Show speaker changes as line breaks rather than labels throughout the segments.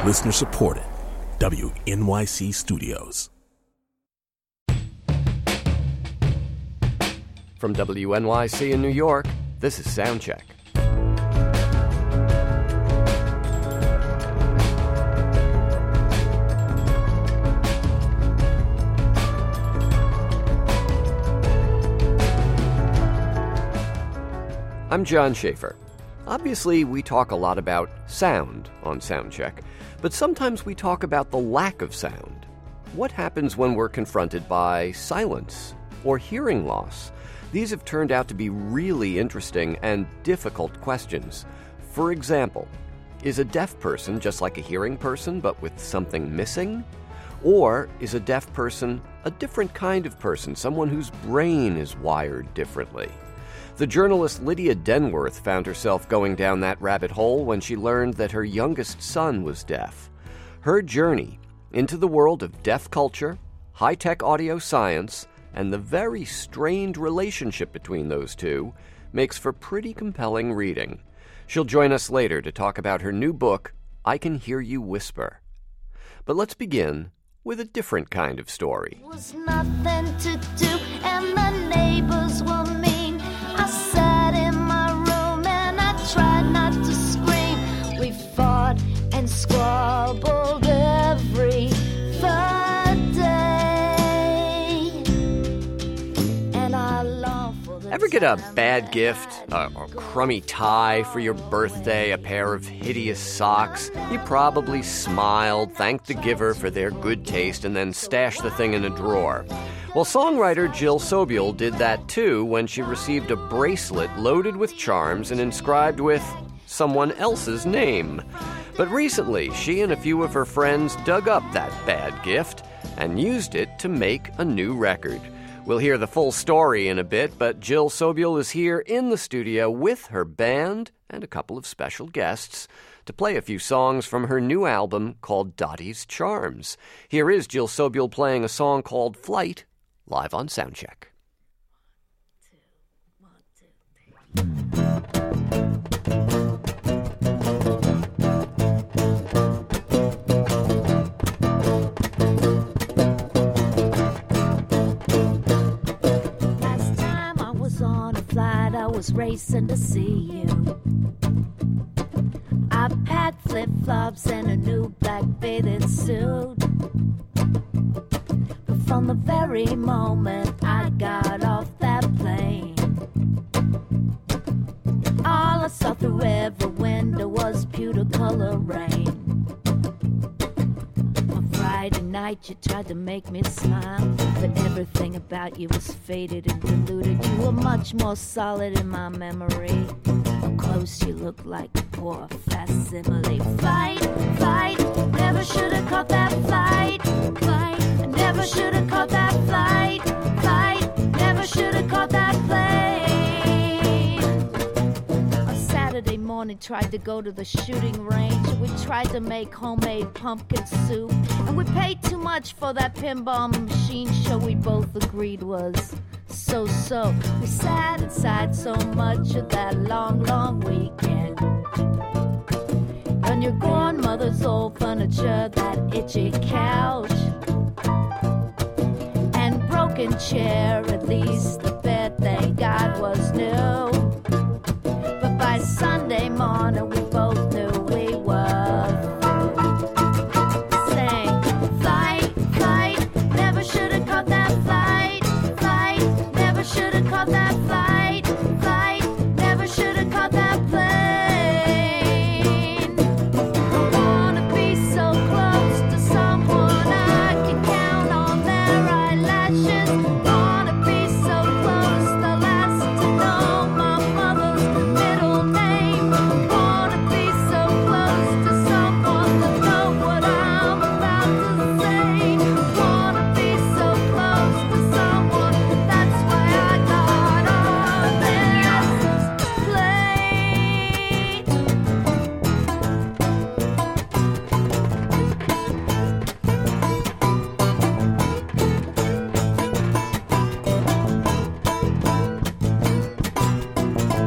Listener supported. WNYC Studios.
From WNYC in New York, this is Soundcheck. I'm John Schaefer. Obviously, we talk a lot about sound on Soundcheck, but sometimes we talk about the lack of sound. What happens when we're confronted by silence or hearing loss? These have turned out to be really interesting and difficult questions. For example, is a deaf person just like a hearing person but with something missing? Or is a deaf person a different kind of person, someone whose brain is wired differently? The journalist Lydia Denworth found herself going down that rabbit hole when she learned that her youngest son was deaf. Her journey into the world of deaf culture, high-tech audio science, and the very strained relationship between those two makes for pretty compelling reading. She'll join us later to talk about her new book, I Can Hear You Whisper. But let's begin with a different kind of story.
There was nothing to do, and the neighbors were mean. I sat in my room and I tried not to scream. We fought and squabbled every third day, and I long for the
Ever get a bad gift, a crummy tie for your birthday, a pair of hideous socks? You probably smiled, thanked the giver for their good taste, and then stashed the thing in a drawer. Well, songwriter Jill Sobule did that too when she received a bracelet loaded with charms and inscribed with someone else's name. But recently, she and a few of her friends dug up that bad gift and used it to make a new record. We'll hear the full story in a bit, but Jill Sobule is here in the studio with her band and a couple of special guests to play a few songs from her new album called Dottie's Charms. Here is Jill Sobule playing a song called Flight, live on Soundcheck.
Last time I was on a flight, I was racing to see you. I packed flip-flops and a new black bathing suit. But from the very moment I got off that plane, all I saw through every window was pewter color rain. On Friday night you tried to make me smile, but everything about you was faded and diluted. You were much more solid in my memory. Up close you look like a poor facsimile. Fight, fight, never should have caught that flight. Fight, never should have caught that flight. Fight, never should have caught that plane. On Saturday morning tried to go to the shooting range. We tried to make homemade pumpkin soup, and we paid too much for that pinball machine show we both agreed was so-so. We sat inside so much of that long, long weekend. On your grandmother's old furniture, that itchy couch, and broken chair, at least the bed, thank God, was new. But by Sunday morning, we both knew we were saying, flight, flight, never should have caught that flight. Flight, never should have caught that flight. Flight, never should have caught that plane. I wanna be so close to someone I can count on their eyelashes. Wanna be so close, the last to know my mother's middle name. Wanna be so close to someone to know what I'm about to say. Wanna be so close to someone, that's why I got on this plane.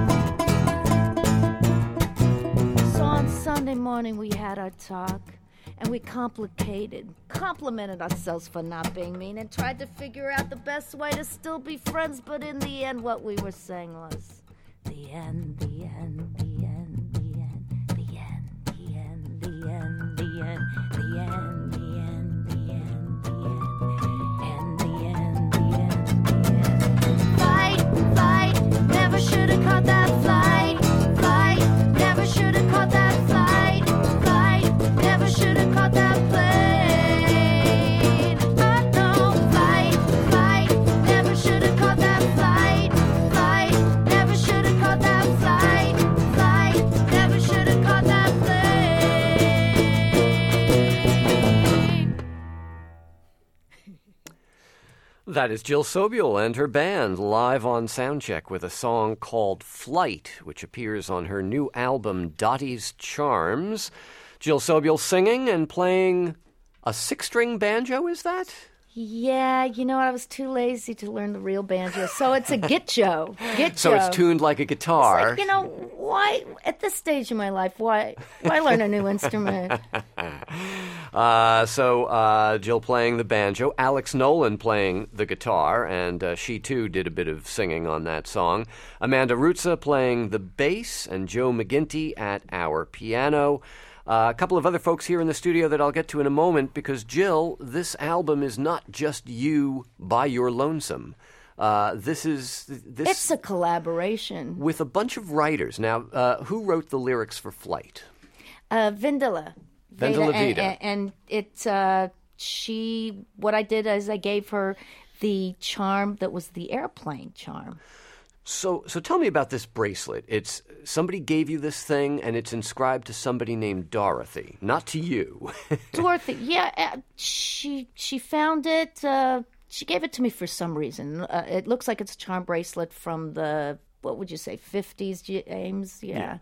So on Sunday morning we had our talk, and we complimented ourselves for not being mean and tried to figure out the best way to still be friends, but in the end what we were saying was the end, the end, the end, the end, the end, the end, the end, the end, the end, the end, the end, the end, and the end, the end, the end. Fight, fight, never should have caught that flight. Flight, never should have caught that flight. Flight, never should have caught that plane. Oh no, flight, flight, never should have caught that flight. Flight, never should have caught that flight. Flight, never should have caught that plane.
That is Jill Sobule and her band live on Soundcheck with a song called Flight, which appears on her new album Dottie's Charms. Jill Sobule singing and playing a 6-string banjo, is that?
Yeah, you know, I was too lazy to learn the real banjo, so it's a gitjo.
So it's tuned like a guitar.
It's like, you know, why, at this stage in my life, why learn a new instrument?
Jill playing the banjo, Alex Nolan playing the guitar, and she too did a bit of singing on that song. Amanda Ruzza playing the bass, and Joe McGinty at our piano. A couple of other folks here in the studio that I'll get to in a moment, because, Jill, this album is not just you by your lonesome.
It's a collaboration.
With a bunch of writers. Now, who wrote the lyrics for Flight?
Vendela.
Vendela Vida.
And what I did is I gave her the charm that was the airplane charm.
So tell me about this bracelet. It's somebody gave you this thing, and it's inscribed to somebody named Dorothy, not to you.
Dorothy, yeah, she found it. She gave it to me for some reason. It looks like it's a charm bracelet from the, what would you say, 50s, James? Yeah.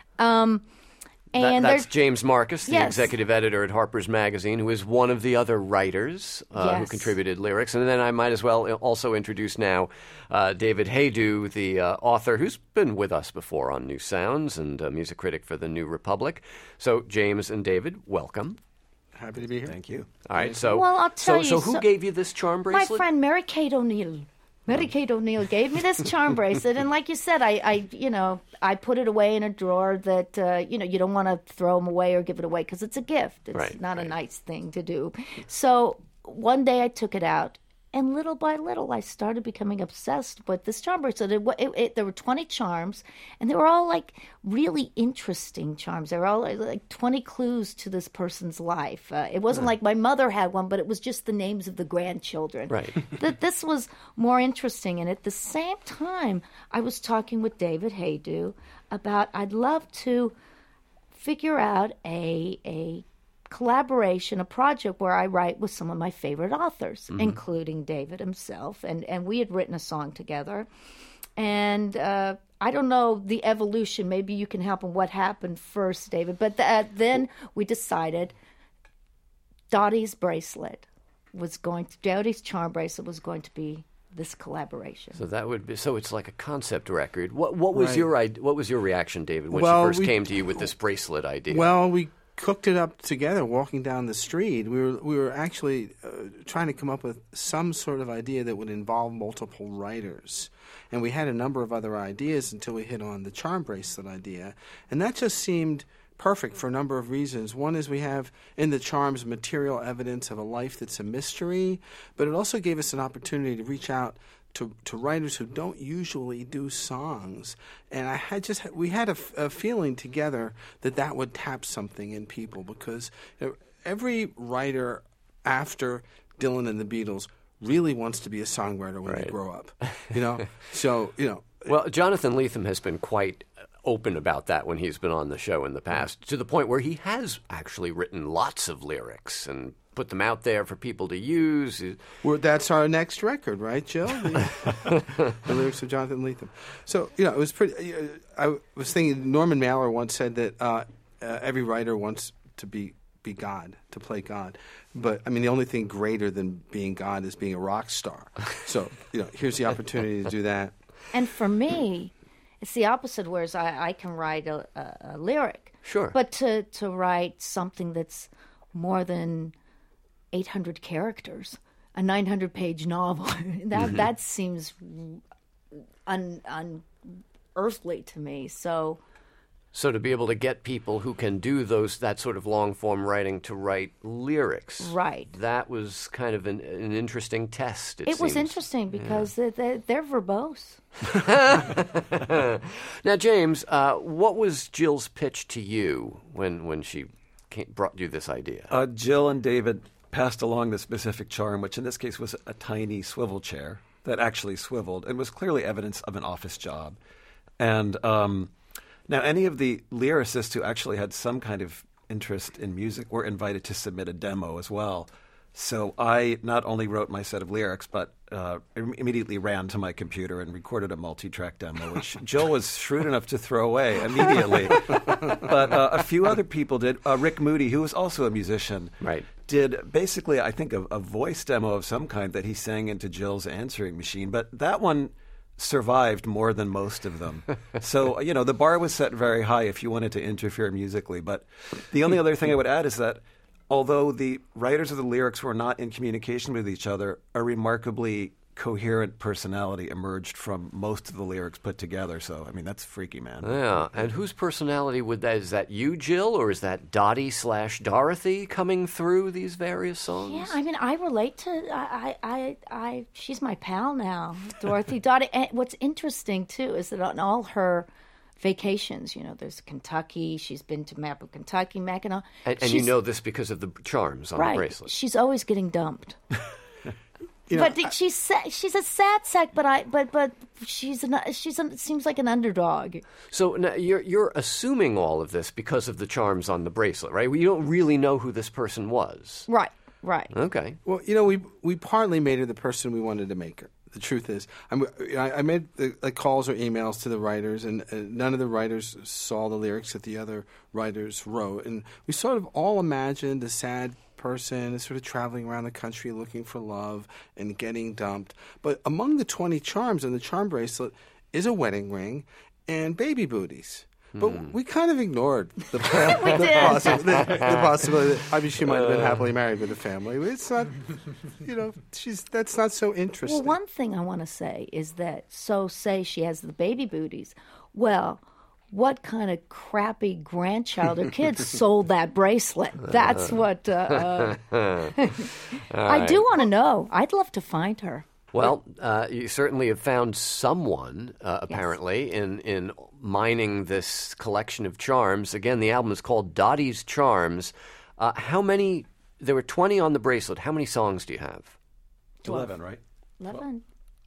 And that's James Marcus, the
yes.
executive editor at Harper's Magazine, who is one of the other writers who contributed lyrics. And then I might as well also introduce now David Haydu, the author who's been with us before on New Sounds and music critic for the New Republic. So James and David, welcome.
Happy to be here.
Thank you.
All right. So,
well, I'll tell you.
So who gave you this charm bracelet?
My friend Mary Kate O'Neill. Mary Kate O'Neill gave me this charm bracelet, and like you said, I put it away in a drawer that you don't want to throw them away or give it away because it's a gift. It's not a nice thing to do. So one day I took it out, and little by little I started becoming obsessed with this charm bracelet. There were 20 charms, and they were all like really interesting charms. They were all like 20 clues to this person's life. It wasn't like my mother had one, but it was just the names of the grandchildren.
Right.
This was more interesting. And at the same time, I was talking with David Haydu about I'd love to figure out a collaboration, a project where I write with some of my favorite authors, including David himself. And we had written a song together. And I don't know the evolution. Maybe you can help on what happened first, David. But then we decided Dottie's charm bracelet was going to be this collaboration.
So that would be. So it's like a concept record. What was your reaction, David, when she first came to you with this bracelet idea?
Well, we cooked it up together walking down the street. We were actually trying to come up with some sort of idea that would involve multiple writers. And we had a number of other ideas until we hit on the charm bracelet idea. And that just seemed perfect for a number of reasons. One is we have in the charms material evidence of a life that's a mystery, but it also gave us an opportunity to reach out to writers who don't usually do songs. And we had a feeling together that would tap something in people, because every writer after Dylan and the Beatles really wants to be a songwriter when they grow up. So,
Well, Jonathan Lethem has been quite open about that when he's been on the show in the past, to the point where he has actually written lots of lyrics and put them out there for people to use.
Well, that's our next record, right, Jill? The lyrics of Jonathan Lethem. So, it was pretty. I was thinking Norman Mailer once said that every writer wants to be God, to play God. But, I mean, the only thing greater than being God is being a rock star. So, here's the opportunity to do that.
And for me, it's the opposite, whereas I can write a lyric.
Sure.
But to write something that's more than 800 characters, a 900-page novel. That seems unearthly to me. So
to be able to get people who can do that sort of long-form writing to write lyrics,
right,
that was kind of an interesting test, it
was
seems.
interesting because they're verbose.
Now, James, what was Jill's pitch to you when she brought you this idea?
Jill and David passed along the specific charm, which in this case was a tiny swivel chair that actually swiveled and was clearly evidence of an office job. And now any of the lyricists who actually had some kind of interest in music were invited to submit a demo as well. So I not only wrote my set of lyrics, but immediately ran to my computer and recorded a multi-track demo, which Jill was shrewd enough to throw away immediately. But a few other people did. Rick Moody, who was also a musician,
right,
did basically, I think, a voice demo of some kind that he sang into Jill's answering machine. But that one survived more than most of them. So, the bar was set very high if you wanted to interfere musically. But the only other thing I would add is that although the writers of the lyrics were not in communication with each other, a remarkably coherent personality emerged from most of the lyrics put together. So, that's freaky, man.
Yeah. And whose personality would that? Is that you, Jill, or is that Dottie/Dorothy coming through these various songs?
Yeah, I relate to. I she's my pal now, Dorothy. Dottie. And what's interesting too is that on all her vacations, there's Kentucky. She's been to map of Kentucky, Mackinac.
And you know this because of the charms on the bracelet.
She's always getting dumped. But she's a sad sack. But she's seems like an underdog.
So now you're assuming all of this because of the charms on the bracelet, right? You don't really know who this person was.
Right.
Okay.
Well, we partly made her the person we wanted to make her. The truth is, I made calls or emails to the writers, and none of the writers saw the lyrics that the other writers wrote. And we sort of all imagined a sad person sort of traveling around the country looking for love and getting dumped. But among the 20 charms on the charm bracelet is a wedding ring and baby booties. But we kind of ignored the possibility that she might have been happily married with a family. It's not, that's not so interesting.
Well, one thing I want to say is that, say she has the baby booties. Well, what kind of crappy grandchild or kid sold that bracelet? That's what I do want to know. I'd love to find her.
Well, you certainly have found someone, apparently, in mining this collection of charms. Again, the album is called Dottie's Charms. How many? There were 20 on the bracelet. How many songs do you have?
11, right?
11.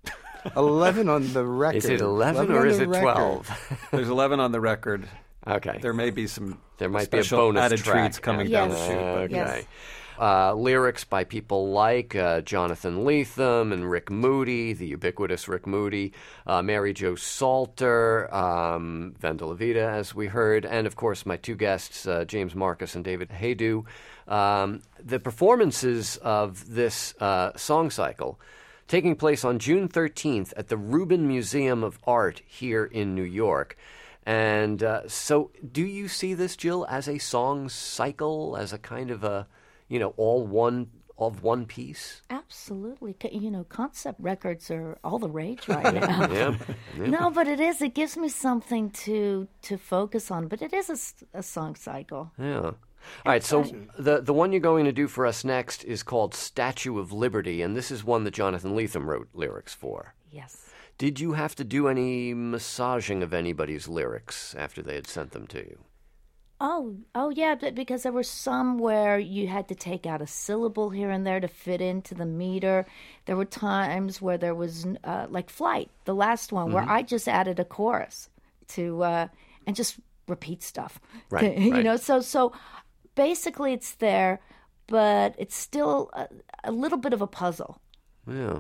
11 on the record.
Is it 11 or is it 12?
There's 11 on the record.
Okay.
There may be some
There might be a
special
bonus
added
track
treats coming
Yes.
down the chute. But
Okay.
Yes.
Lyrics by people like Jonathan Lethem and Rick Moody, the ubiquitous Rick Moody, Mary Jo Salter, Vendela Vida, as we heard, and, of course, my two guests, James Marcus and David Haydu. The performances of this song cycle taking place on June 13th at the Rubin Museum of Art here in New York. And so do you see this, Jill, as a song cycle, as a kind of a, all one piece?
Absolutely. Concept records are all the rage right now.
Yeah.
No, but it is. It gives me something to focus on. But it is a song cycle.
Yeah. All right, so the one you're going to do for us next is called Statue of Liberty, and this is one that Jonathan Lethem wrote lyrics for.
Yes.
Did you have to do any massaging of anybody's lyrics after they had sent them to you?
Oh, yeah, because there were some where you had to take out a syllable here and there to fit into the meter. There were times where there was, like Flight, the last one, where I just added a chorus to, and just repeat stuff.
Right,
right. So basically it's there, but it's still a little bit of a puzzle.
Yeah.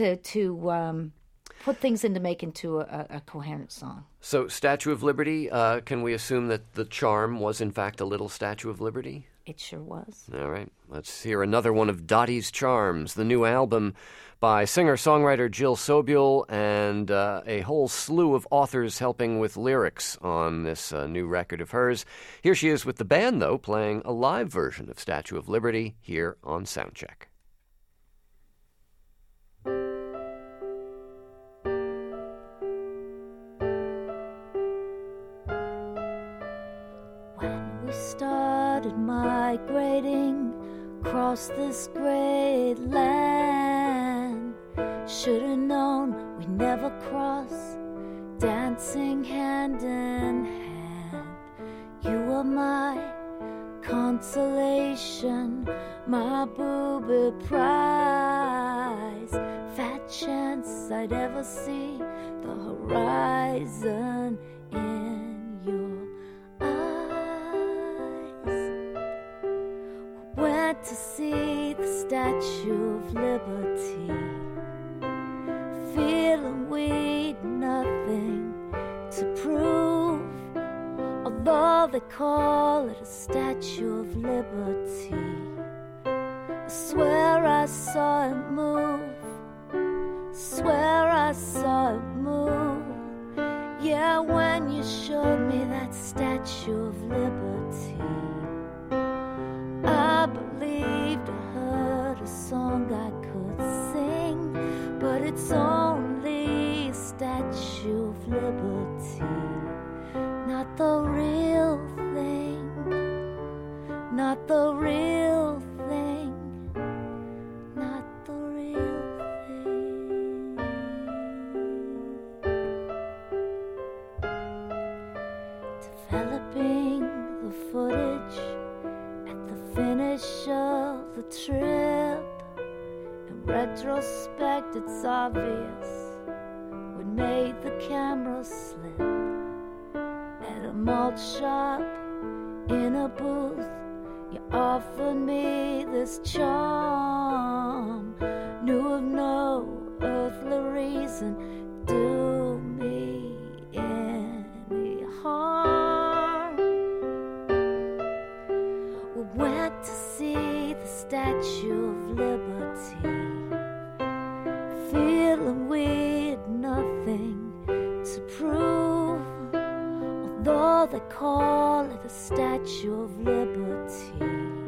To put things make into a coherent song.
So, Statue of Liberty, can we assume that the charm was in fact a little Statue of Liberty?
It sure was.
All right, let's hear another one of Dottie's Charms, the new album by singer-songwriter Jill Sobule and a whole slew of authors helping with lyrics on this new record of hers. Here she is with the band, though, playing a live version of Statue of Liberty here on Soundcheck.
When we started migrating across this great land, should've known we'd never cross, dancing hand in hand. You were my consolation, my booby prize, fat chance I'd ever see the horizon in your went to see the Statue of Liberty, feeling we'd nothing to prove, although they call it a Statue of Liberty. I swear I saw it move, swear I saw it move. Yeah, when you showed me that Statue of Liberty, I believed I heard a song I could sing, but it's only a Statue of Liberty, not the real thing, not the real thing, not the real thing. Developing the footage at the finish of the trip, in retrospect it's obvious we made the camera slip. At a malt shop, in a booth, you offered me this charm, knew of no earthly reason to do me any harm. We went to see the Statue of Liberty, feeling we'd nothing to prove, although they call it a Statue of Liberty.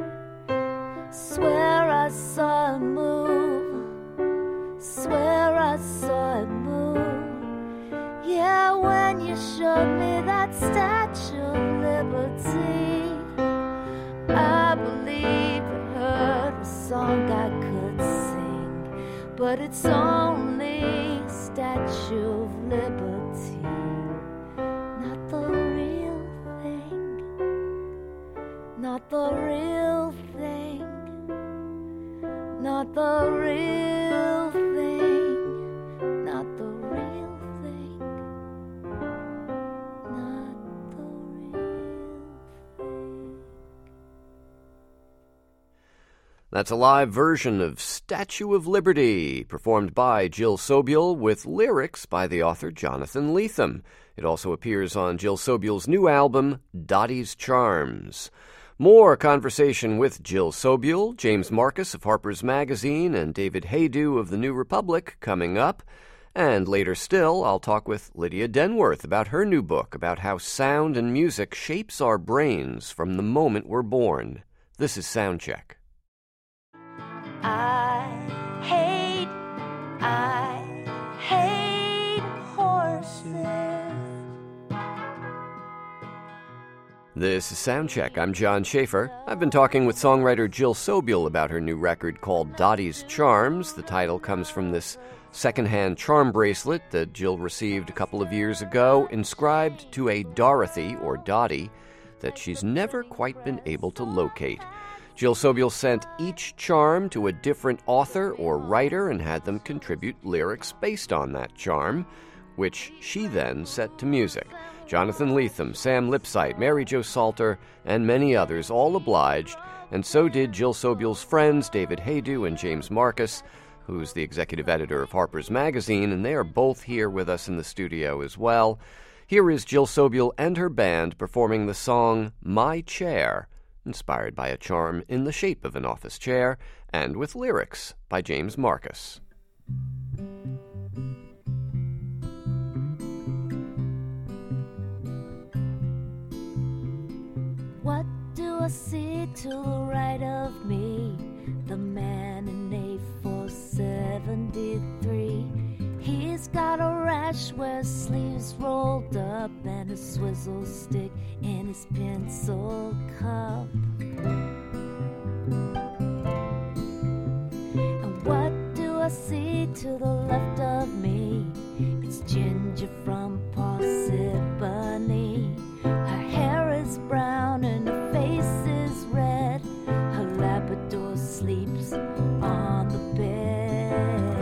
Swear I saw it move, swear I saw it move. Yeah, when you showed me that Statue of Liberty, I believed I heard a song I could sing, but it's only a Statue of Liberty, not the real thing, not the real thing, not the real thing, not the real thing, not the real thing.
That's a live version of Statue of Liberty, performed by Jill Sobule with lyrics by the author Jonathan Lethem. It also appears on Jill Sobule's new album, Dottie's Charms. More conversation with Jill Sobule, James Marcus of Harper's Magazine, and David Haydu of The New Republic coming up. And later still, I'll talk with Lydia Denworth about her new book about how sound and music shapes our brains from the moment we're born. This is Soundcheck.
I hate horses.
This is Soundcheck. I'm John Schaefer. I've been talking with songwriter Jill Sobule about her new record called Dottie's Charms. The title comes from this secondhand charm bracelet that Jill received a couple of years ago, inscribed to a Dorothy, or Dottie, that she's never quite been able to locate. Jill Sobule sent each charm to a different author or writer and had them contribute lyrics based on that charm, which she then set to music. Jonathan Lethem, Sam Lipsyte, Mary Jo Salter, and many others all obliged, and so did Jill Sobule's friends David Haydu and James Marcus, who's the executive editor of Harper's Magazine, and they are both here with us in the studio as well. Here is Jill Sobule and her band performing the song My Chair. inspired by a charm in the shape of an office chair, and with lyrics by James Marcus.
What do I see to the right of me? The man in A473. He's got a rash where his sleeves rolled up and a swizzle stick in his pencil cup. And what do I see to the left of me? It's Ginger from Parsippany. Her hair is brown and her face is red. Her Labrador sleeps on the bed.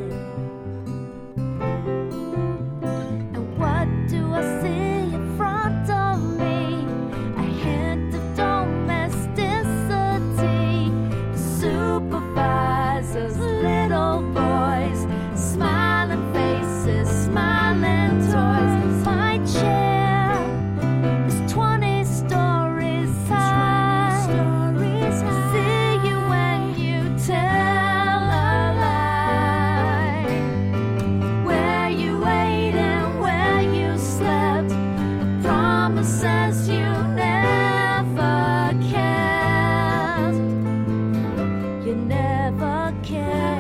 And what do I see in front of me? A hint of domesticity. The supervisor's little boys, smiling faces, smiling toys. My chair is 20 stories high. See you when you tell a lie. Where you ate and where you slept, promises you never kept. You never kept.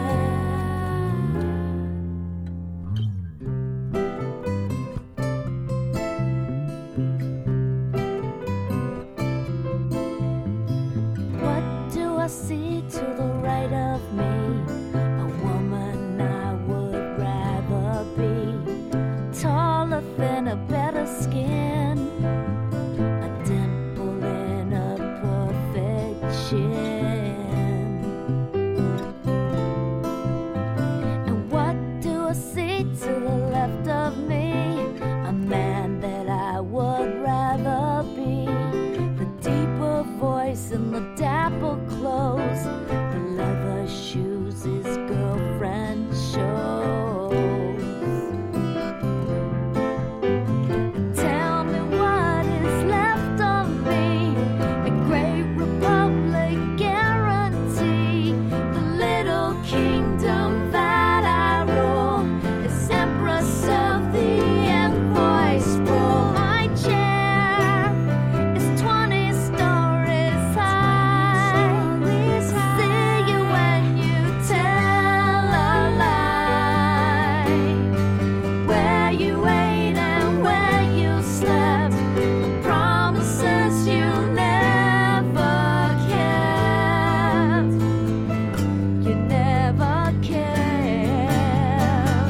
What do I see to the right of me? A woman I would rather be. Taller, thinner, better skin. A dimple in a perfect chin. And what do I see to the left of me? A man that I would rather be. The deeper voice and the dapper clothes, the leather shoes his girlfriend shows. Tell me what is left of me, a great republic guarantee, the little kingdom that I rule, as empress of the invoice rule. My chair is 20 stories high. See you when you tell a lie. Where you ate and where you slept, promises you never kept. You never kept.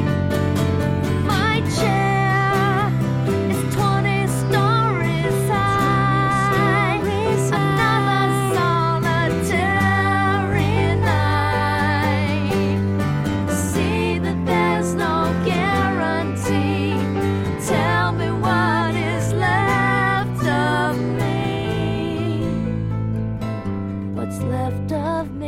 My chair is 20 stories high. Another solitary night. See that there's no guarantee. Tell me what is left of me. What's left of me?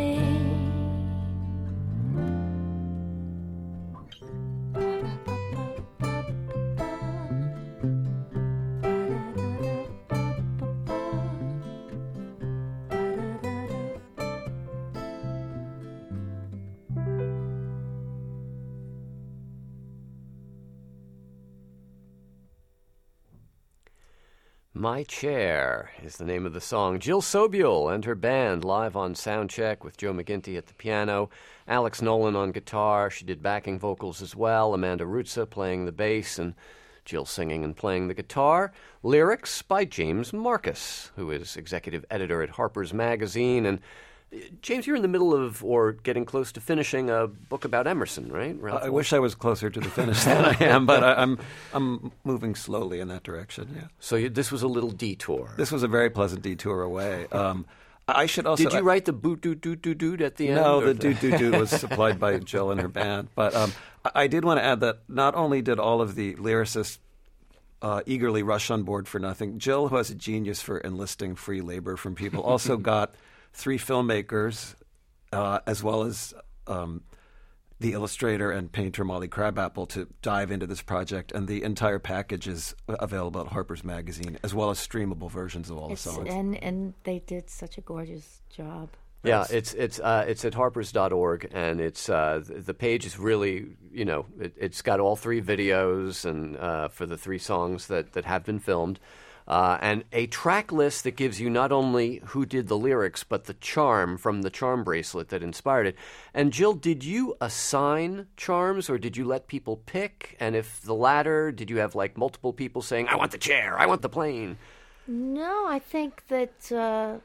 My Chair is the name of the song. Jill Sobule and her band live on Soundcheck with Joe McGinty at the piano, Alex Nolan on guitar. She did backing vocals as well, Amanda Ruzza playing the bass, and Jill singing and playing the guitar. Lyrics by James Marcus, who is executive editor at Harper's Magazine. And James, you're in the middle of, or getting close to finishing, a book about Emerson, right?
I wish I was closer to the finish than I am, but I'm moving slowly in that direction. Yeah.
So this was a little detour.
This was a very pleasant detour away. I should also.
Did you write the boot doot doot doot doot at the end?
No, the doot doot doot was supplied by Jill and her band. But I did want to add that not only did all of the lyricists eagerly rush on board for nothing, Jill, who has a genius for enlisting free labor from people, also got 3 filmmakers as well as the illustrator and painter Molly Crabapple to dive into this project, and the entire package is available at Harper's Magazine, as well as streamable versions of all the songs.
And they did such a gorgeous job.
Yeah, it's at harpers.org, and it's the page is really, it's got all 3 videos and for the 3 songs that have been filmed, and a track list that gives you not only who did the lyrics but the charm from the charm bracelet that inspired it. And Jill, did you assign charms, or did you let people pick? And if the latter, did you have like multiple people saying, "I want the chair, I want the plane"?
No, I think that.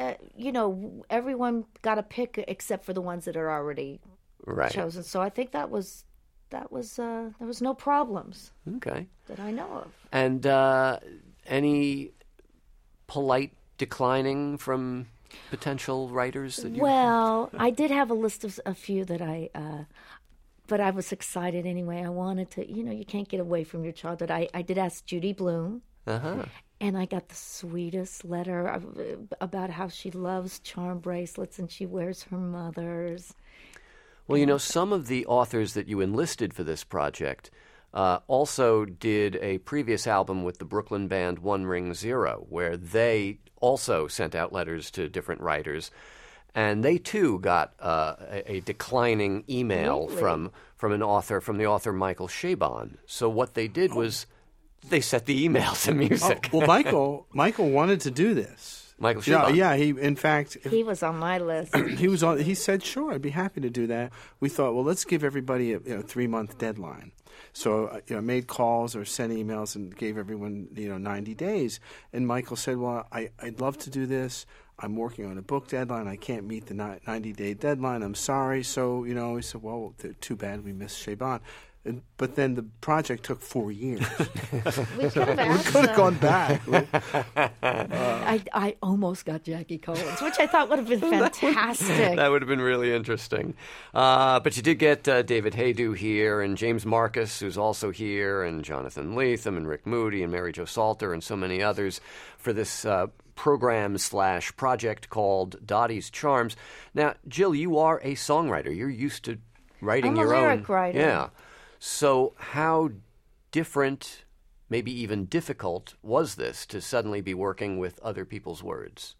Everyone got a pick except for the ones that are already chosen. So I think there was no problems.
Okay.
That I know of.
And any polite declining from potential writers that you?
Well, I did have a list of a few that but I was excited anyway. I wanted to, you can't get away from your childhood. I did ask Judy Blume.
Uh-huh.
And I got the sweetest letter about how she loves charm bracelets and she wears her mother's.
Well, some of the authors that you enlisted for this project also did a previous album with the Brooklyn band One Ring Zero, where they also sent out letters to different writers. And they, too, got a declining email from the author Michael Chabon. So what they did was they set the email to music.
Well, Michael wanted to do this.
Michael Chabon.
Yeah. He
was on my list.
He said, "Sure, I'd be happy to do that." We thought, well, let's give everybody a 3-month deadline. So I made calls or sent emails and gave everyone 90 days. And Michael said, "Well, I'd love to do this. I'm working on a book deadline. I can't meet the 90-day deadline. I'm sorry." So he said, "Well, too bad we missed Chabon." But then the project took 4 years.
We could have
gone back.
I almost got Jackie Collins, which I thought would have been fantastic.
That would have been really interesting. But you did get David Haydu here, and James Marcus, who's also here, and Jonathan Lethem, and Rick Moody, and Mary Jo Salter, and so many others for this program/project called Dottie's Charms. Now, Jill, you are a songwriter. You're used to writing your own.
I'm a lyric writer.
Yeah. So how different, maybe even difficult, was this to suddenly be working with other people's words?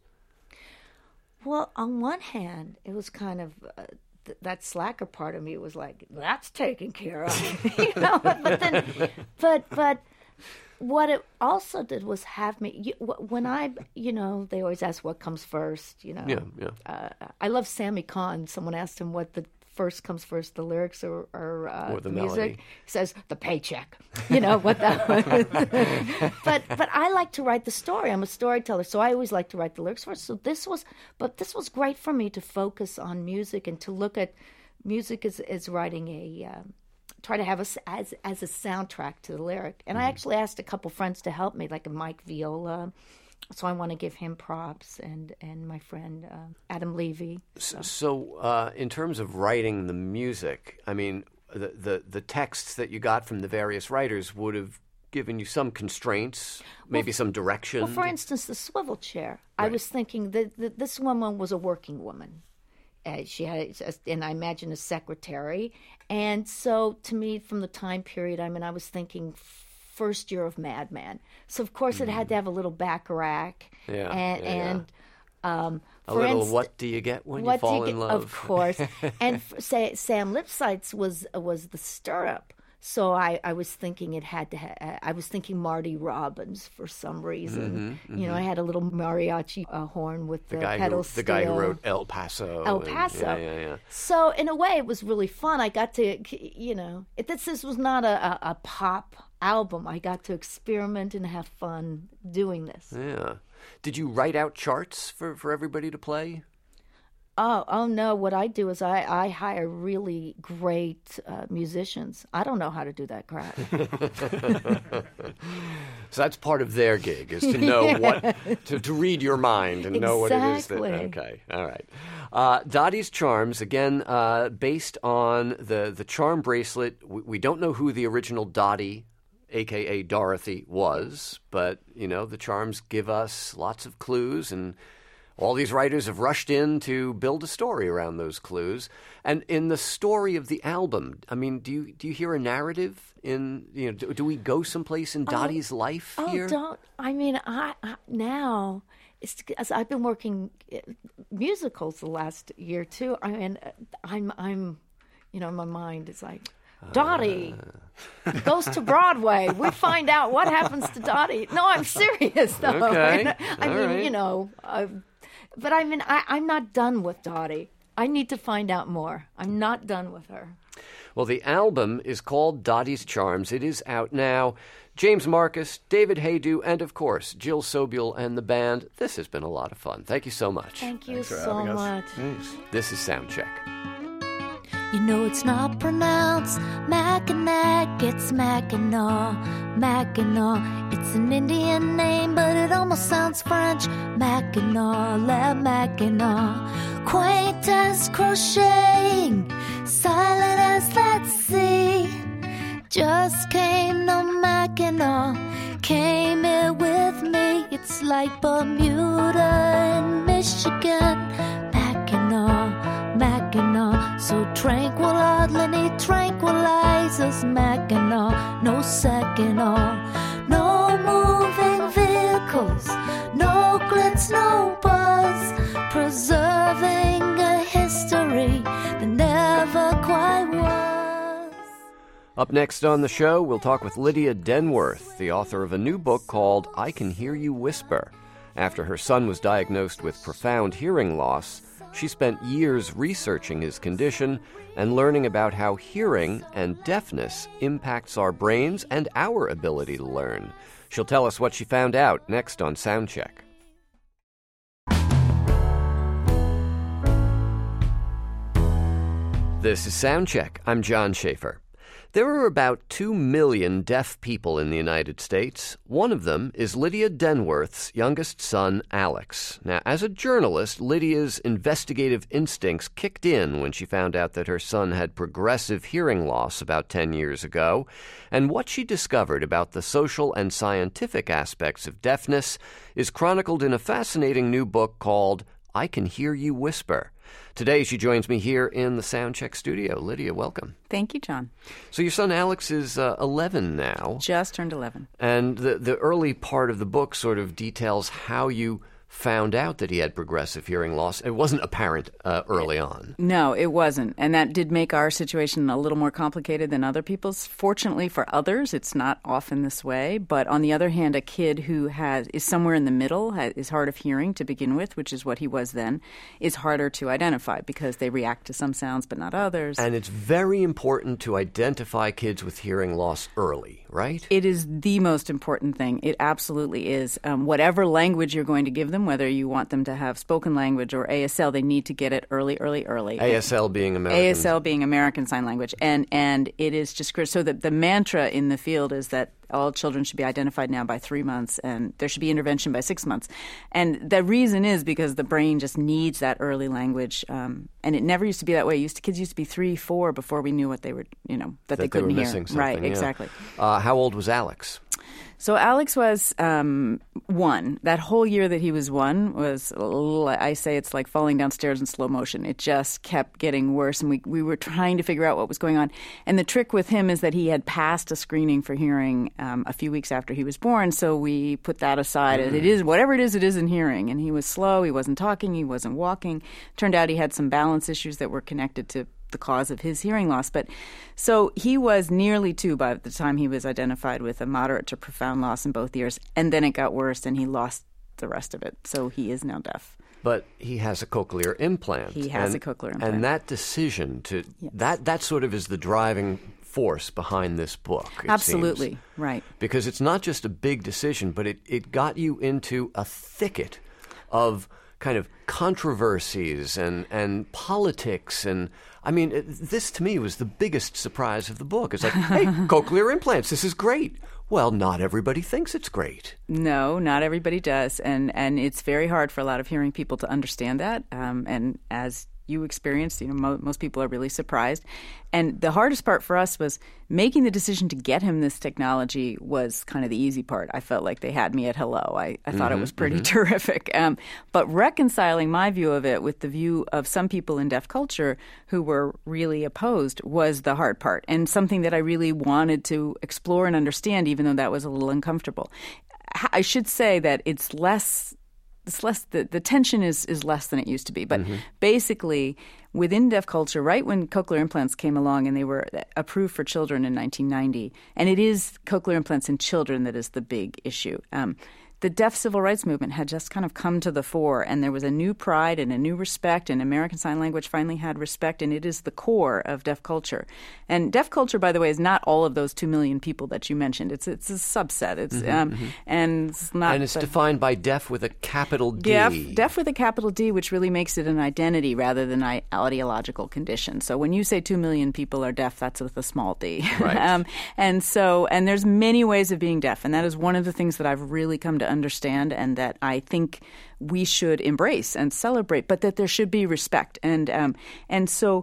Well, on one hand, it was kind of that slacker part of me was like, that's taken care of. But what it also did was have me, when they always ask what comes first,
Yeah.
I love Sammy Kahn. Someone asked him what the first comes first, the lyrics or
the
music.
Melody.
He says the paycheck. What that was. But I like to write the story. I'm a storyteller, so I always like to write the lyrics first. So this was great for me to focus on music and to look at music as writing try to have as a soundtrack to the lyric. And I actually asked a couple friends to help me, like a Mike Viola. So I want to give him props, and my friend Adam Levy.
So in terms of writing the music, I mean, the texts that you got from the various writers would have given you some constraints, maybe some direction.
Well, for instance, the swivel chair.
Right.
I was thinking that this woman was a working woman. She had, and I imagine, a secretary. And so to me, from the time period, I was thinking first year of Mad Men. So, of course, it had to have a little Bacharach.
A little what do you get when you fall in love?
Of course. And Sam Lipsyte's was the stirrup. So I was thinking I was thinking Marty Robbins for some reason. I had a little mariachi horn with the pedal steel.
The guy who wrote El Paso.
Yeah. So in a way, it was really fun. I got to, this was not a pop album. I got to experiment and have fun doing this.
Yeah. Did you write out charts for everybody to play?
Oh no! What I do is I hire really great musicians. I don't know how to do that crap.
So that's part of their gig, is to know to read your mind and know what it is that. Okay, all right. Dottie's Charms, again, based on the charm bracelet. We don't know who the original Dottie, a.k.a. Dorothy, was, but the charms give us lots of clues, and All these writers have rushed in to build a story around those clues. And in the story of the album, I mean, do you hear a narrative in, do we go someplace in Dottie's life here?
Now, as I've been working musicals the last year too. I mean, I'm my mind is like, Dottie goes to Broadway. We find out what happens to Dottie. No, I'm serious though.
Okay.
But I'm not done with Dottie. I need to find out more. I'm not done with her.
Well, the album is called Dottie's Charms. It is out now. James Marcus, David Haydu, and of course, Jill Sobule and the band. This has been a lot of fun. Thank you so much.
Thank you so much.
Thanks.
This is Soundcheck.
You know it's not pronounced Mackinac, it's Mackinac, Mackinac. It's an Indian name, but it almost sounds French. Mackinac, La Mackinac. Quaint as crocheting, silent as that sea. Just came to Mackinac, came here with me. It's like Bermuda and Michigan. Mackinac, Mackinac, so tranquil, oddly tranquilizes. Mackinac, no second on, no moving vehicles, no glitz, no buzz, preserving a history that never quite was.
Up next on the show, we'll talk with Lydia Denworth, the author of a new book called I Can Hear You Whisper. After her son was diagnosed with profound hearing loss, she spent years researching his condition and learning about how hearing and deafness impacts our brains and our ability to learn. She'll tell us what she found out next on Soundcheck. This is Soundcheck. I'm John Schaefer. There are about 2 million deaf people in the United States. One of them is Lydia Denworth's youngest son, Alex. Now, as a journalist, Lydia's investigative instincts kicked in when she found out that her son had progressive hearing loss about 10 years ago. And what she discovered about the social and scientific aspects of deafness is chronicled in a fascinating new book called I Can Hear You Whisper. Today, she joins me here in the Soundcheck studio. Lydia, welcome.
Thank you, John.
So your son Alex is 11 now.
Just turned 11.
And the early part of the book sort of details how you found out that he had progressive hearing loss. It wasn't apparent early on.
No, it wasn't. And that did make our situation a little more complicated than other people's. Fortunately for others, it's not often this way. But on the other hand, a kid who is somewhere in the middle, is hard of hearing to begin with, which is what he was then, is harder to identify because they react to some sounds but not others.
And it's very important to identify kids with hearing loss early, right?
It is the most important thing. It absolutely is. Whatever language you're going to give them, whether you want them to have spoken language or ASL, they need to get it early.
ASL being American.
ASL being American Sign Language. And it is just so that the mantra in the field is that all children should be identified now by 3 months, and there should be intervention by 6 months. And the reason is because the brain just needs that early language. And it never used to be that way. Kids used to be 3, 4 before we knew what they were, that they couldn't hear.
Missing something,
right,
yeah.
exactly.
How old was Alex?
So Alex was 1. That whole year that he was 1 was, I say it's like falling downstairs in slow motion. It just kept getting worse, and we were trying to figure out what was going on. And the trick with him is that he had passed a screening for hearing a few weeks after he was born, so we put that aside. It is whatever it is in hearing. And he was slow. He wasn't talking. He wasn't walking. Turned out he had some balance issues that were connected to the cause of his hearing loss. But so he was nearly 2 by the time he was identified with a moderate to profound loss in both ears. And then it got worse and he lost the rest of it. So he is now deaf.
But he has a cochlear implant.
He has a cochlear implant.
And that decision that sort of is the driving force behind this book.
Absolutely,
seems.
Right.
Because it's not just a big decision, but it got you into a thicket of kind of controversies and politics. And I mean, this to me was the biggest surprise of the book. It's like, hey, cochlear implants, this is great. Well, not everybody thinks it's great.
No, not everybody does. And it's very hard for a lot of hearing people to understand that. And as you experienced. Most people are really surprised. And the hardest part for us was making the decision to get him this technology was kind of the easy part. I felt like they had me at hello. I thought it was pretty terrific. But reconciling my view of it with the view of some people in deaf culture who were really opposed was the hard part, and something that I really wanted to explore and understand, even though that was a little uncomfortable. I should say that it's less, the tension is less than it used to be. But basically, within deaf culture, right when cochlear implants came along and they were approved for children in 1990, and it is cochlear implants in children that is the big issue. The deaf civil rights movement had just kind of come to the fore, and there was a new pride and a new respect, and American Sign Language finally had respect, and it is the core of deaf culture. And deaf culture, by the way, is not all of those 2 million people that you mentioned. It's a subset. It's and it's not.
And it's defined by deaf with a capital D.
Deaf with a capital D, which really makes it an identity rather than an ideological condition. So when you say 2 million people are deaf, that's with a small d.
Right.
And there's many ways of being deaf, and that is one of the things that I've really come to understand, and that I think we should embrace and celebrate, but that there should be respect. And so,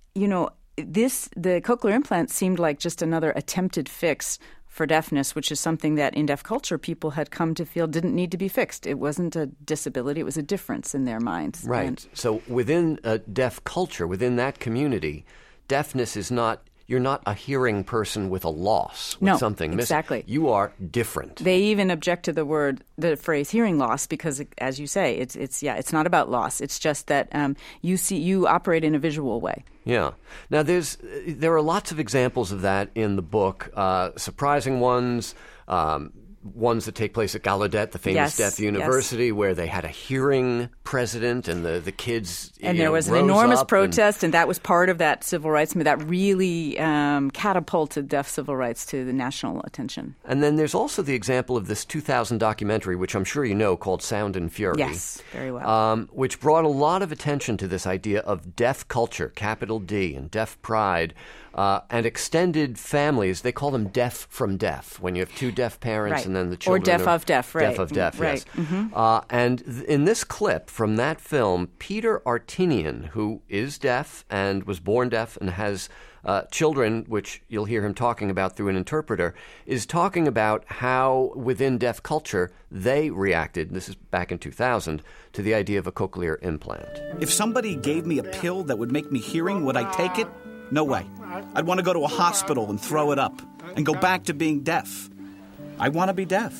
the cochlear implant seemed like just another attempted fix for deafness, which is something that in deaf culture people had come to feel didn't need to be fixed. It wasn't a disability; it was a difference in their minds.
Right. So within deaf culture, within that community, deafness is not. You're not a hearing person with a loss, with something missing.
Exactly.
You are different.
They even object to the phrase hearing loss because, as you say, it's not about loss. It's just that you operate in a visual way.
Yeah. Now, there are lots of examples of that in the book, surprising ones. Ones that take place at Gallaudet, the famous deaf university, where they had a hearing president, and the kids
and there was an enormous protest, and that was part of that civil rights movement that really catapulted deaf civil rights to the national attention.
And then there's also the example of this 2000 documentary, which I'm sure you know, called Sound and Fury.
Yes, very well.
Which brought a lot of attention to this idea of deaf culture, capital D, and deaf pride. And extended families, they call them deaf from deaf, when you have two deaf parents and then the children.
Or deaf of deaf, right.
Deaf of deaf,
right.
yes. And in this clip from that film, Peter Artinian, who is deaf and was born deaf and has children, which you'll hear him talking about through an interpreter, is talking about how within deaf culture they reacted, this is back in 2000, to the idea of a cochlear implant.
If somebody gave me a pill that would make me hearing, would I take it? No way. I'd want to go to a hospital and throw it up and go back to being deaf. I want to be deaf.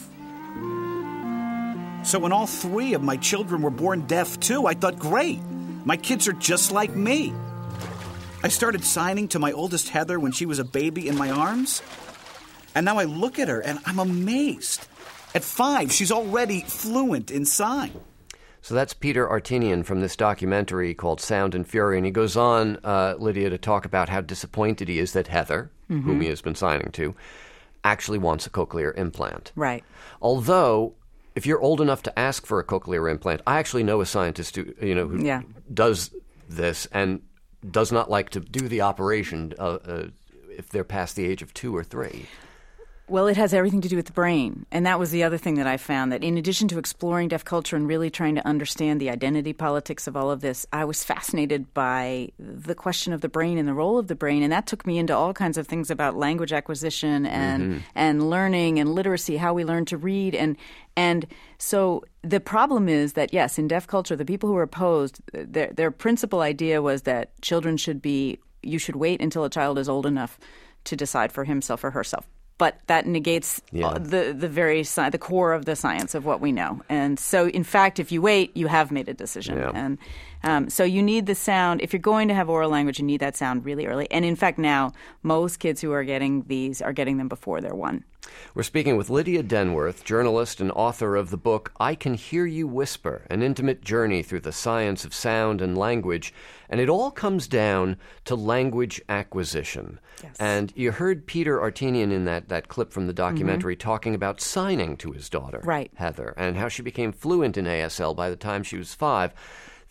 So when all 3 of my children were born deaf too, I thought, great, my kids are just like me. I started signing to my oldest Heather when she was a baby in my arms. And now I look at her and I'm amazed. At 5, she's already fluent in sign.
So that's Peter Artinian from this documentary called Sound and Fury. And he goes on, Lydia, to talk about how disappointed he is that Heather, whom he has been signing to, actually wants a cochlear implant.
Right.
Although, if you're old enough to ask for a cochlear implant, I actually know a scientist who does this and does not like to do the operation if they're past the age of 2 or 3.
Well, it has everything to do with the brain. And that was the other thing that I found, that in addition to exploring deaf culture and really trying to understand the identity politics of all of this, I was fascinated by the question of the brain and the role of the brain. And that took me into all kinds of things about language acquisition and learning and literacy, how we learn to read. And so the problem is that, yes, in deaf culture, the people who were opposed, their principal idea was that you should wait until a child is old enough to decide for himself or herself. But that negates the core of the science of what we know. And so, in fact, if you wait, you have made a decision. Yeah. And so you need the sound. If you're going to have oral language, you need that sound really early. And in fact, now, most kids who are getting these are getting them before they're 1.
We're speaking with Lydia Denworth, journalist and author of the book I Can Hear You Whisper, an intimate journey through the science of sound and language. And it all comes down to language acquisition. Yes. And you heard Peter Artinian in that clip from the documentary talking about signing to his daughter, Heather, and how she became fluent in ASL by the time she was 5.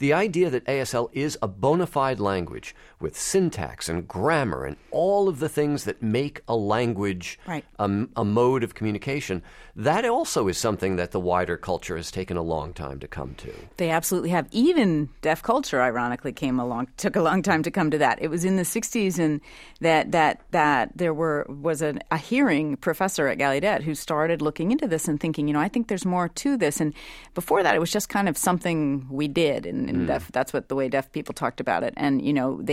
the idea that ASL is a bona fide language with syntax and grammar and all of the things that make a language
Right.
a mode of communication, that also is something that the wider culture has taken a long time to come to.
They absolutely have. Even deaf culture, ironically, took a long time to come to that. It was in the 60s, and that there was a hearing professor at Gallaudet who started looking into this and thinking, I think there's more to this. And before that, it was just kind of something we did, and deaf. That's what the way deaf people talked about it. And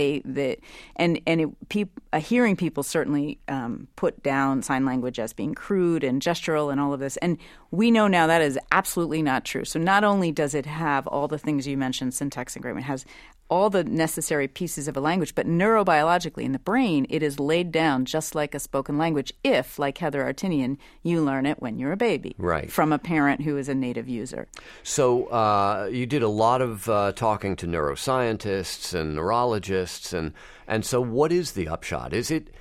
hearing people certainly put down sign language as being crude and gestural and all of this. And we know now that is absolutely not true. So not only does it have all the things you mentioned, syntax and grammar, it has all the necessary pieces of a language, but neurobiologically in the brain, it is laid down just like a spoken language if, like Heather Artinian, you learn it when you're a baby.
Right.
From a parent who is a native user.
So you did a lot of talking to neuroscientists and neurologists, and so what is the upshot? Is it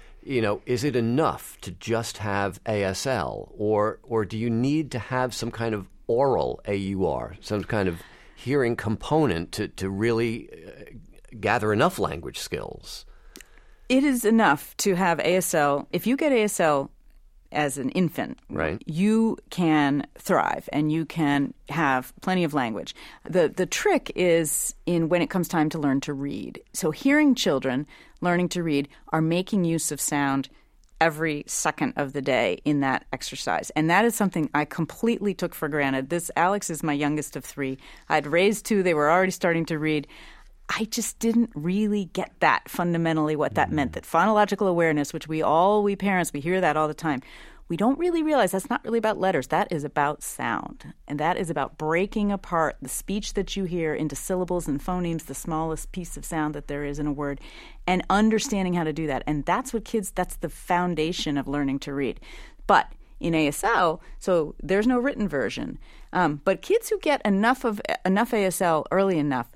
enough to just have ASL, or do you need to have some kind of oral AUR, some kind of hearing component to really gather enough language skills?
It is enough to have ASL. If you get ASL as an infant,
right,
you can thrive and you can have plenty of language. The trick is in when it comes time to learn to read. So hearing children learning to read are making use of sound every second of the day in that exercise. And that is something I completely took for granted. Alex is my youngest of three. I'd raised two. They were already starting to read. I just didn't really get that fundamentally what that meant, that phonological awareness, which we parents, we hear that all the time. We don't really realize that's not really about letters. That is about sound. And that is about breaking apart the speech that you hear into syllables and phonemes, the smallest piece of sound that there is in a word, and understanding how to do that. And that's the foundation of learning to read. But in ASL, so there's no written version. But kids who get enough ASL early enough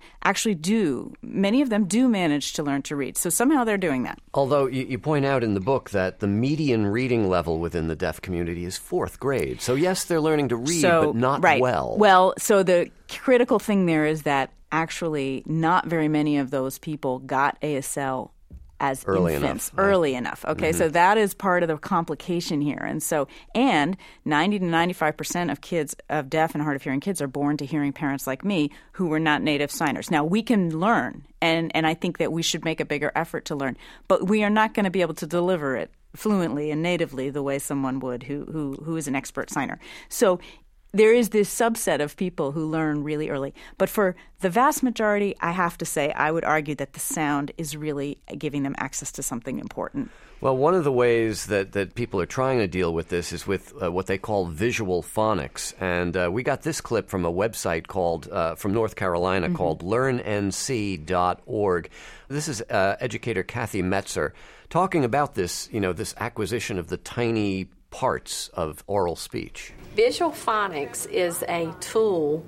many of them do manage to learn to read. So somehow they're doing that.
Although you point out in the book that the median reading level within the deaf community is 4th grade. So yes, they're learning to read, but not
right.
well.
Well, so the critical thing there is that actually not very many of those people got ASL as infants early enough. Okay, so that is part of the complication here. And 90 to 95% of deaf and hard of hearing kids are born to hearing parents like me who were not native signers. Now, we can learn, and I think that we should make a bigger effort to learn, but we are not going to be able to deliver it fluently and natively the way someone would who is an expert signer. So there is this subset of people who learn really early. But for the vast majority, I have to say, I would argue that the sound is really giving them access to something important.
Well, one of the ways that people are trying to deal with this is with what they call visual phonics. And we got this clip from a website called from North Carolina called learnnc.org. This is educator Kathy Metzer talking about this acquisition of the tiny parts of oral speech.
Visual phonics is a tool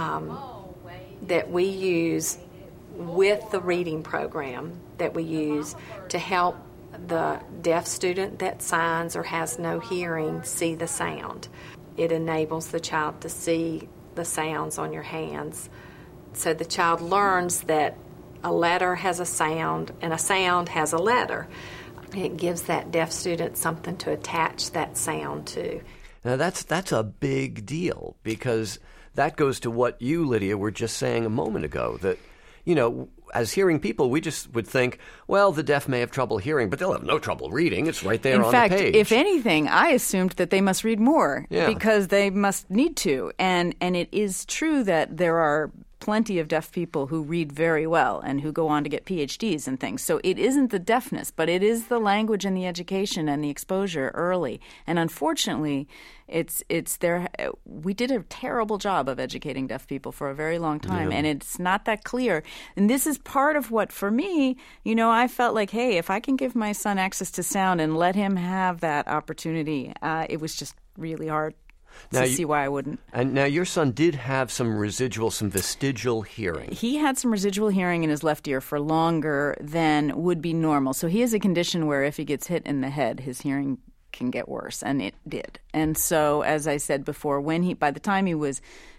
that we use with the reading program that we use to help the deaf student that signs or has no hearing see the sound. It enables the child to see the sounds on your hands. So the child learns that a letter has a sound and a sound has a letter. It gives that deaf student something to attach that sound to.
Now, that's a big deal because that goes to what you, Lydia, were just saying a moment ago, that, as hearing people, we just would think, well, the deaf may have trouble hearing, but they'll have no trouble reading. It's right there on the page. In fact,
if anything, I assumed that they must read more because they must need to. And it is true that there are plenty of deaf people who read very well and who go on to get PhDs and things. So it isn't the deafness, but it is the language and the education and the exposure early. And unfortunately, it's there. We did a terrible job of educating deaf people for a very long time, and it's not that clear. And this is part of what, for me, I felt like, hey, if I can give my son access to sound and let him have that opportunity, it was just really hard to see why I wouldn't.
And now your son did have some vestigial hearing.
He had some residual hearing in his left ear for longer than would be normal. So he has a condition where if he gets hit in the head, his hearing can get worse, and it did. And so, as I said before, by the time he was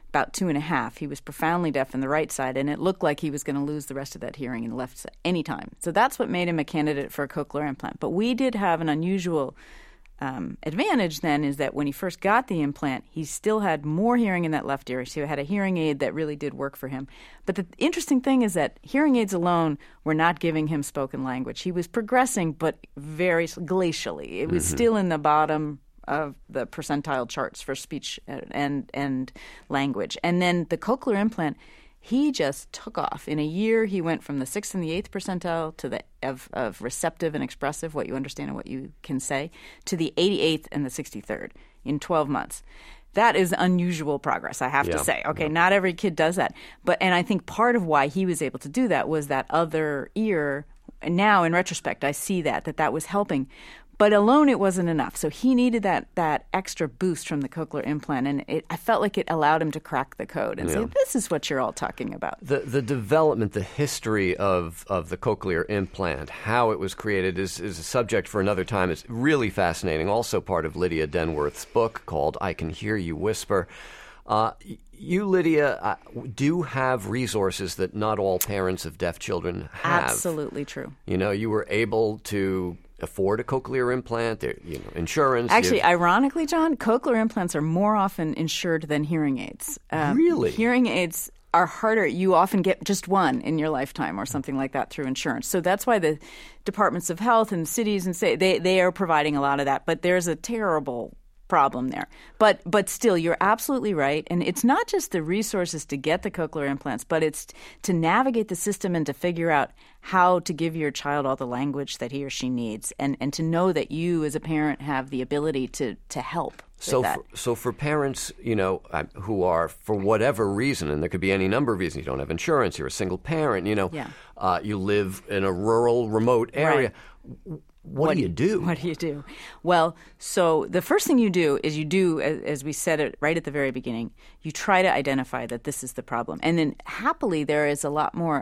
about 2.5. He was profoundly deaf in the right side, and it looked like he was going to lose the rest of that hearing in the left side anytime. So that's what made him a candidate for a cochlear implant. But we did have an unusual advantage then, is that when he first got the implant, he still had more hearing in that left ear. So he had a hearing aid that really did work for him. But the interesting thing is that hearing aids alone were not giving him spoken language. He was progressing, but very glacially. It was still in the bottom of the percentile charts for speech and language. And then the cochlear implant, he just took off. In a year, he went from the 6th and the 8th percentile to the of receptive and expressive, what you understand and what you can say, to the 88th and the 63rd in 12 months. That is unusual progress, I have to say. Okay, not every kid does that. And I think part of why he was able to do that was that other ear. And now, in retrospect, I see that was helping. But alone, it wasn't enough. So he needed that extra boost from the cochlear implant, and I felt like it allowed him to crack the code and say, this is what you're all talking about.
The development, the history of the cochlear implant, how it was created is a subject for another time. It's really fascinating. Also part of Lydia Denworth's book called I Can Hear You Whisper. You, Lydia, do have resources that not all parents of deaf children have.
Absolutely true.
You know, you were able to afford a cochlear implant, insurance.
Actually, ironically, John, cochlear implants are more often insured than hearing aids.
Really?
Hearing aids are harder. You often get just one in your lifetime or something like that through insurance. So that's why the departments of health and cities and they are providing a lot of that. But there's a terrible problem there. But still, you're absolutely right. And it's not just the resources to get the cochlear implants, but it's to navigate the system and to figure out how to give your child all the language that he or she needs, and to know that you as a parent have the ability to help.
So for parents, who are, for whatever reason, and there could be any number of reasons, you don't have insurance, you're a single parent, you live in a rural, remote area.
Right.
What do you do?
What do you do? Well, so the first thing you do is as we said it right at the very beginning, you try to identify that this is the problem. And then happily there is a lot more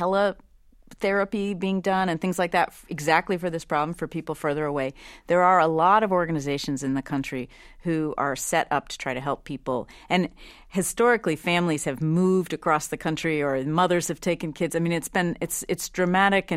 teletherapy being done and things like that exactly for this problem for people further away. There are a lot of organizations in the country who are set up to try to help people. And historically, families have moved across the country, or mothers have taken kids. I mean, it's dramatic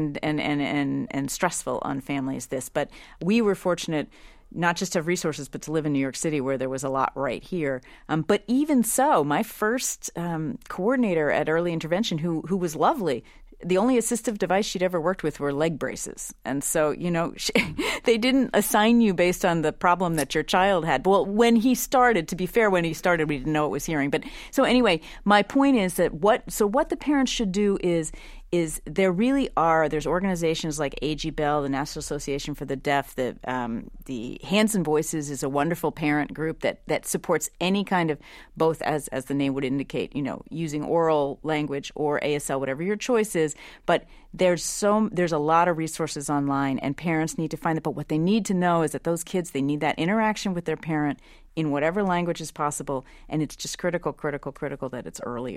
and stressful on families, this. But we were fortunate not just to have resources, but to live in New York City where there was a lot right here. But even so, my first coordinator at early intervention, who was lovely, the only assistive device she'd ever worked with were leg braces. And so, they didn't assign you based on the problem that your child had. Well, when he started, to be fair, we didn't know it was hearing. But so anyway, my point is that what the parents should do is there's organizations like A.G. Bell, the National Association for the Deaf, the Hands and Voices is a wonderful parent group that supports any kind of, both as the name would indicate, using oral language or ASL, whatever your choice is. But there's a lot of resources online, and parents need to find it. But what they need to know is that those kids, they need that interaction with their parent in whatever language is possible, and it's just critical that it's early.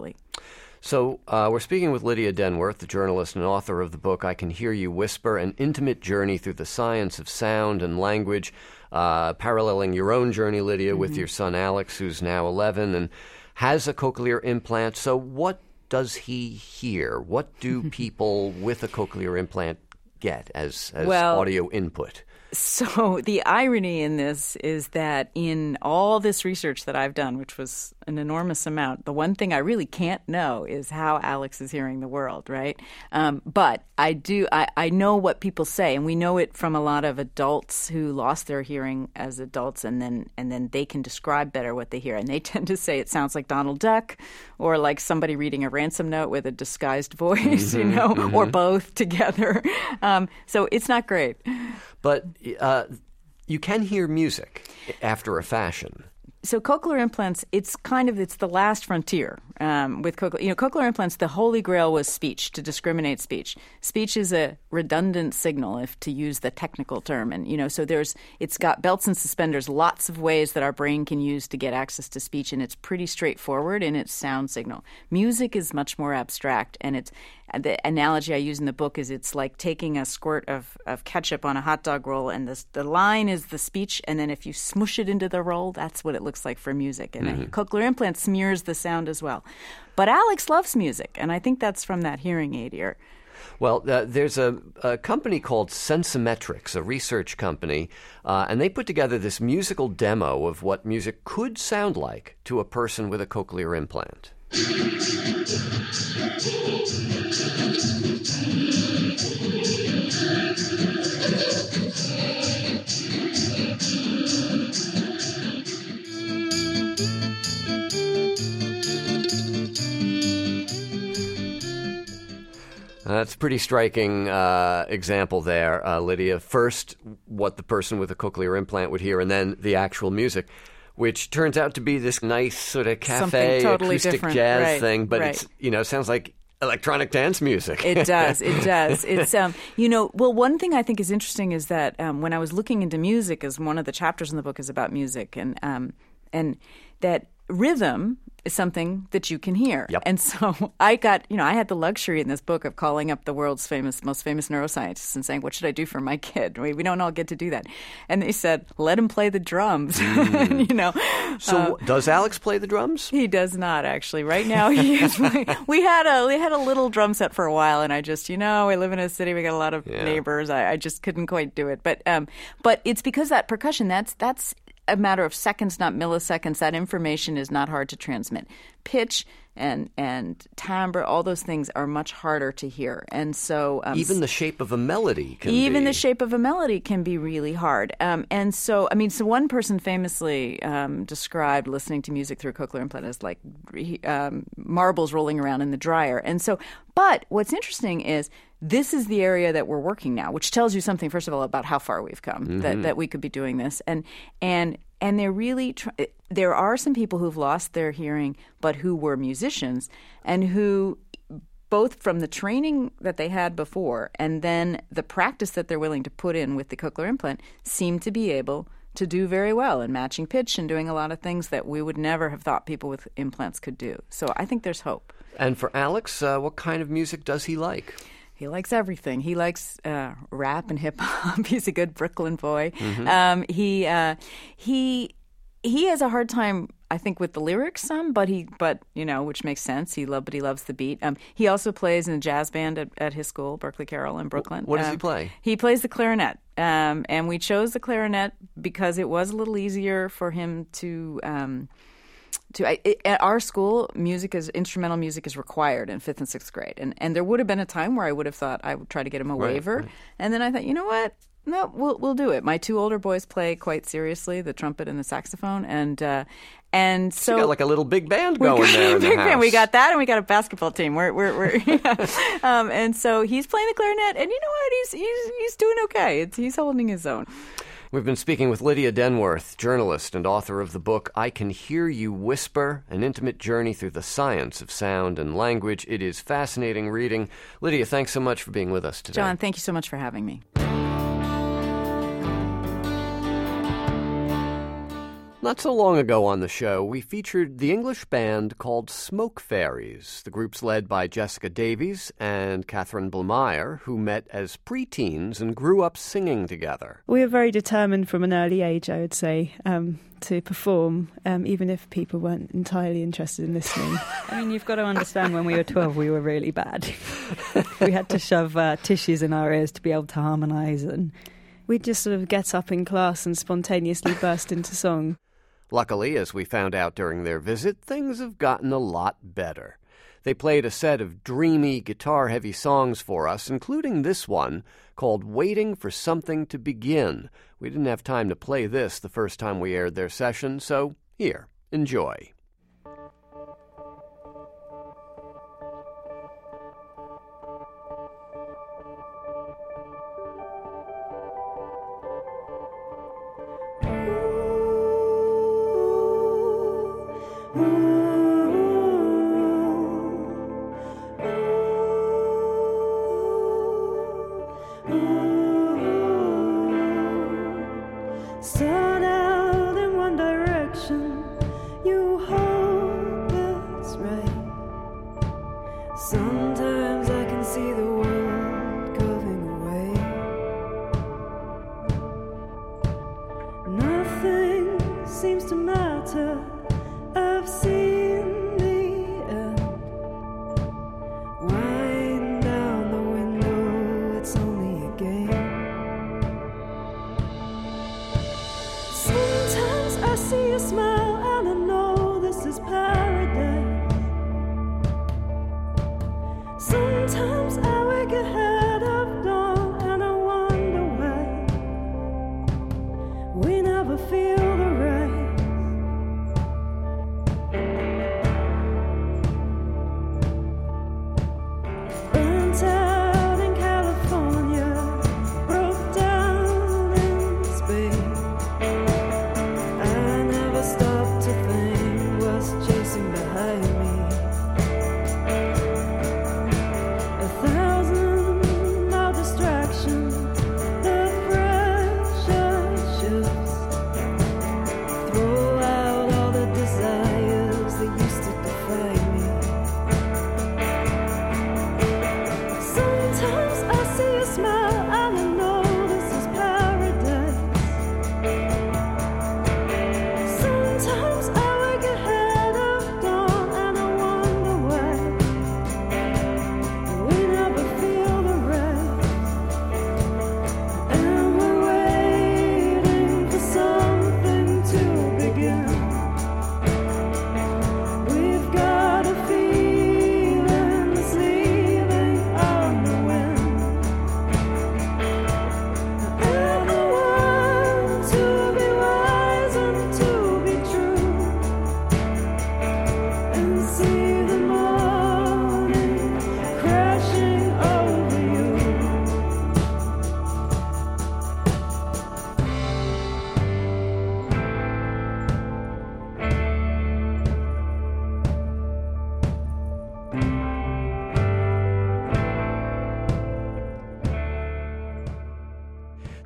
So we're speaking with Lydia Denworth, the journalist and author of the book I Can Hear You Whisper, An Intimate Journey Through the Science of Sound and Language, paralleling your own journey, Lydia, with your son Alex, who's now 11 and has a cochlear implant. So what does he hear? What do people with a cochlear implant get as audio input?
So the irony in this is that in all this research that I've done, which was an enormous amount, the one thing I really can't know is how Alex is hearing the world, right? But I know what people say, and we know it from a lot of adults who lost their hearing as adults, and then they can describe better what they hear. And they tend to say it sounds like Donald Duck, or like somebody reading a ransom note with a disguised voice, or both together. So it's not great.
But you can hear music after a fashion.
So cochlear implants, it's the last frontier with cochlear. Cochlear implants, the holy grail was speech, to discriminate speech. Speech is a redundant signal, if to use the technical term, and so it's got belts and suspenders, lots of ways that our brain can use to get access to speech, and it's pretty straightforward in its sound signal. Music is much more abstract, and the analogy I use in the book is it's like taking a squirt of ketchup on a hot dog roll, and the line is the speech, and then if you smush it into the roll, that's what it looks like for music. And a cochlear implant smears the sound as well. But Alex loves music, and I think that's from that hearing aid ear.
Well, there's a company called Sensimetrics, a research company, and they put together this musical demo of what music could sound like to a person with a cochlear implant. That's a pretty striking example there, Lydia. First, what the person with a cochlear implant would hear, and then the actual music, which turns out to be this nice sort of cafe
totally
acoustic
different.
jazz thing, but it's sounds like electronic dance music.
It does. It's well, one thing I think is interesting is that when I was looking into music, as one of the chapters in the book is about music, and that rhythm is something that you can hear.
Yep.
And so I had the luxury in this book of calling up the world's most famous neuroscientists and saying, what should I do for my kid? We don't all get to do that. And they said, let him play the drums.
So does Alex play the drums?
He does not, actually. Right now, he is we had a little drum set for a while, and I just, we live in a city, we got a lot of neighbors. I just couldn't quite do it. But it's because that percussion, that's a matter of seconds, not milliseconds. That information is not hard to transmit. Pitch and timbre, all those things are much harder to hear. And so
even the shape of a melody can
the shape of a melody can be really hard. And so one person famously described listening to music through a cochlear implant as like marbles rolling around in the dryer. And so, but what's interesting is this is the area that we're working now, which tells you something, first of all, about how far we've come, that we could be doing this. And they're really there are some people who've lost their hearing, but who were musicians and who, both from the training that they had before and then the practice that they're willing to put in with the cochlear implant, seem to be able to do very well in matching pitch and doing a lot of things that we would never have thought people with implants could do. So I think there's hope. And
for Alex, what kind of music does he like?
He likes everything. He likes rap and hip hop. He's a good Brooklyn boy. He has a hard time, I think, with the lyrics some, but which makes sense. He loves the beat. He also plays in a jazz band at his school, Berkeley Carroll in Brooklyn.
What does he play?
He plays the clarinet. And we chose the clarinet because it was a little easier for him to at our school, instrumental music is required in 5th and 6th grade. And there would have been a time where I would have thought I would try to get him a waiver. Right. And then I thought, you know what? No, we'll do it. My 2 older boys play quite seriously the trumpet and the saxophone, and so
you got like a little big band going there in the house.
Band. We got that, and we got a basketball team. We're and so he's playing the clarinet, and you know what? He's doing okay. He's holding his own.
We've been speaking with Lydia Denworth, journalist and author of the book I Can Hear You Whisper, an intimate journey through the science of sound and language. It is fascinating reading. Lydia, thanks so much for being with us today.
John, thank you so much for having me.
Not so long ago on the show, we featured the English band called Smoke Fairies. The group's led by Jessica Davies and Catherine Blomeyer, who met as preteens and grew up singing together.
We were very determined from an early age, I would say, to perform, even if people weren't entirely interested in listening.
I mean, you've got to understand, when we were 12, we were really bad. We had to shove tissues in our ears to be able to harmonise. And
we'd just sort of get up in class and spontaneously burst into song.
Luckily, as we found out during their visit, things have gotten a lot better. They played a set of dreamy, guitar-heavy songs for us, including this one called Waiting for Something to Begin. We didn't have time to play this the first time we aired their session, so here, enjoy.
Start out in one direction, you hope it's right. Sometimes I can see the world going away. Nothing seems to matter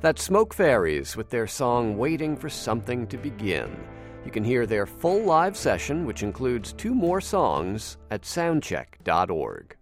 That's Smoke Fairies with their song Waiting for Something to Begin. You can hear their full live session, which includes 2 more songs, at soundcheck.org.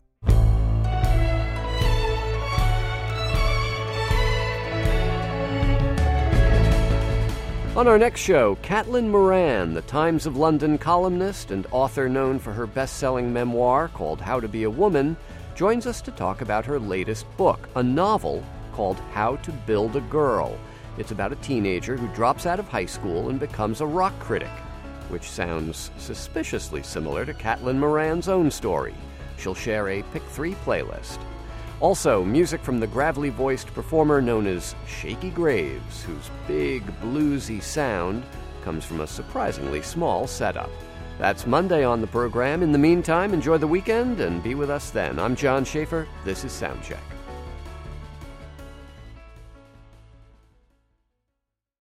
On our next show, Caitlin Moran, the Times of London columnist and author known for her best-selling memoir called How to Be a Woman, joins us to talk about her latest book, a novel called How to Build a Girl. It's about a teenager who drops out of high school and becomes a rock critic, which sounds suspiciously similar to Caitlin Moran's own story. She'll share a Pick 3 playlist. Also, music from the gravelly-voiced performer known as Shakey Graves, whose big, bluesy sound comes from a surprisingly small setup. That's Monday on the program. In the meantime, enjoy the weekend and be with us then. I'm John Schaefer. This is Soundcheck.